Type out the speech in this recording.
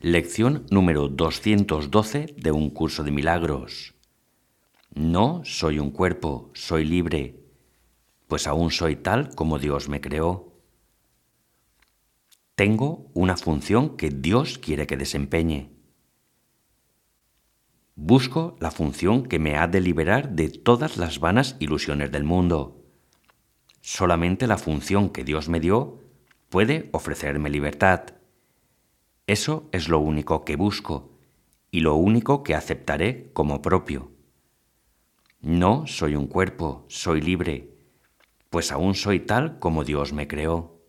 Lección número 212 de un curso de milagros. No soy un cuerpo, soy libre, pues aún soy tal como Dios me creó. Tengo una función que Dios quiere que desempeñe. Busco la función que me ha de liberar de todas las vanas ilusiones del mundo. Solamente la función que Dios me dio puede ofrecerme libertad. Eso es lo único que busco y lo único que aceptaré como propio. No soy un cuerpo, soy libre, pues aún soy tal como Dios me creó.